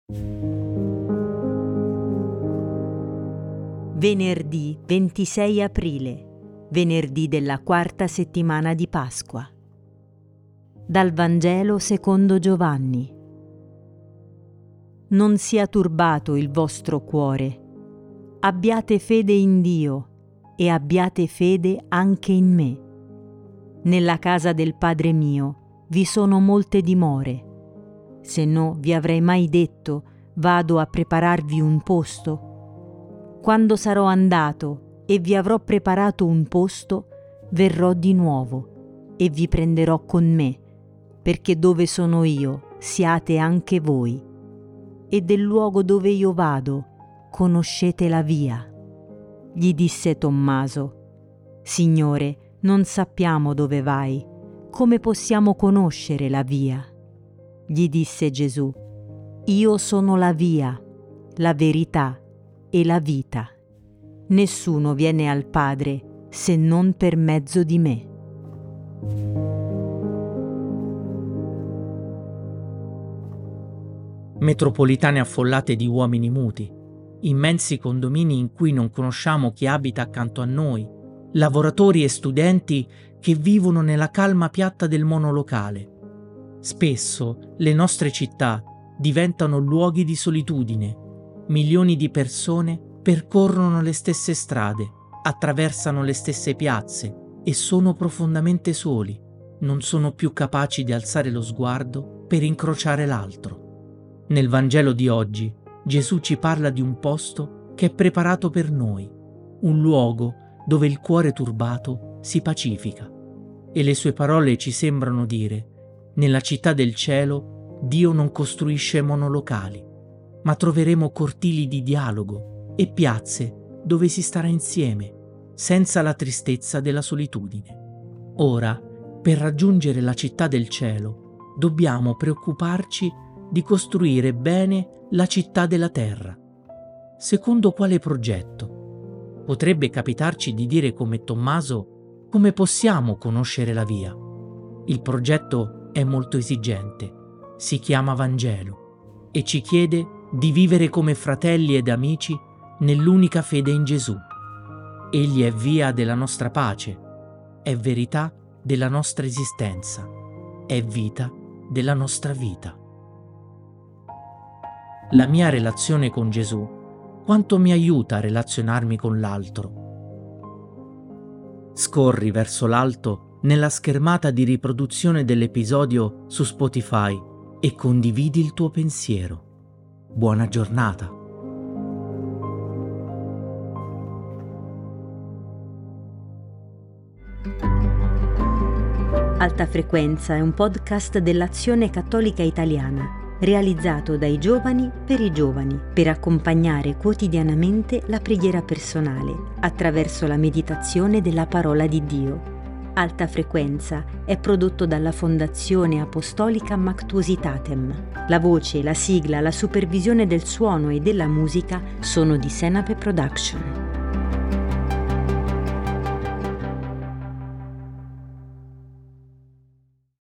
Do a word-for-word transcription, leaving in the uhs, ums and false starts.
Venerdì ventisei aprile, venerdì della quarta settimana di Pasqua. Dal Vangelo secondo Giovanni. Non sia turbato il vostro cuore. Abbiate fede in Dio e abbiate fede anche in me. Nella casa del Padre mio vi sono molte dimore. Se no vi avrei mai detto, vado a prepararvi un posto. Quando sarò andato e vi avrò preparato un posto, verrò di nuovo e vi prenderò con me, perché dove sono io siate anche voi. E del luogo dove io vado conoscete la via. Gli disse Tommaso: Signore, non sappiamo dove vai, come possiamo conoscere la via? Gli disse Gesù: Io sono la via, la verità e la vita. Nessuno viene al Padre se non per mezzo di me. Metropolitane affollate di uomini muti, immensi condomini in cui non conosciamo chi abita accanto a noi, lavoratori e studenti che vivono nella calma piatta del monolocale. Spesso le nostre città diventano luoghi di solitudine. Milioni di persone percorrono le stesse strade, attraversano le stesse piazze e sono profondamente soli. Non sono più capaci di alzare lo sguardo per incrociare l'altro. Nel Vangelo di oggi Gesù ci parla di un posto che è preparato per noi, un luogo dove il cuore turbato si pacifica. E le sue parole ci sembrano dire: nella città del cielo Dio non costruisce monolocali, ma troveremo cortili di dialogo e piazze dove si starà insieme, senza la tristezza della solitudine. Ora, per raggiungere la città del cielo, dobbiamo preoccuparci di costruire bene la città della terra. Secondo quale progetto? Potrebbe capitarci di dire come Tommaso: come possiamo conoscere la via? Il progetto è molto esigente, si chiama Vangelo e ci chiede di vivere come fratelli ed amici nell'unica fede in Gesù. Egli è via della nostra pace, è verità della nostra esistenza, è vita della nostra vita. La mia relazione con Gesù, quanto mi aiuta a relazionarmi con l'altro? Scorri verso l'alto nella schermata di riproduzione dell'episodio su Spotify e condividi il tuo pensiero. Buona giornata. Alta Frequenza è un podcast dell'Azione Cattolica Italiana, realizzato dai giovani per i giovani, per accompagnare quotidianamente la preghiera personale attraverso la meditazione della parola di Dio. Alta Frequenza è prodotto dalla Fondazione Apostolica Mactuositatem. La voce, la sigla, la supervisione del suono e della musica sono di Senape Production.